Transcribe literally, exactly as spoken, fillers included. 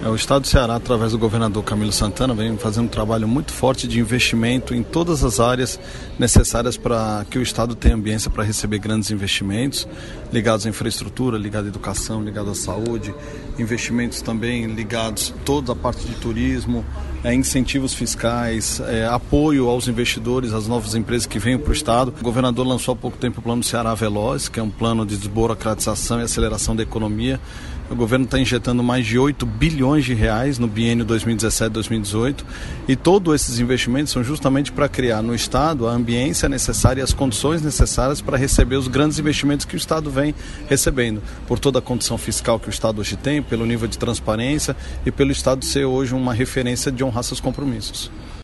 O Estado do Ceará, através do governador Camilo Santana, vem fazendo um trabalho muito forte de investimento em todas as áreas necessárias para que o Estado tenha ambiência para receber grandes investimentos ligados à infraestrutura, ligados à educação, ligados à saúde, investimentos também ligados a toda a parte de turismo, é, incentivos fiscais, é, apoio aos investidores, às novas empresas que vêm para o Estado. O governador lançou há pouco tempo o Plano Ceará Veloz, que é um plano de desburocratização e aceleração da economia. O governo está injetando mais de oito bilhões de reais no biênio dois mil e dezessete a dois mil e dezoito e todos esses investimentos são justamente para criar no Estado a ambiência necessária e as condições necessárias para receber os grandes investimentos que o Estado vem recebendo, por toda a condição fiscal que o Estado hoje tem, pelo nível de transparência e pelo Estado ser hoje uma referência de honrar seus compromissos.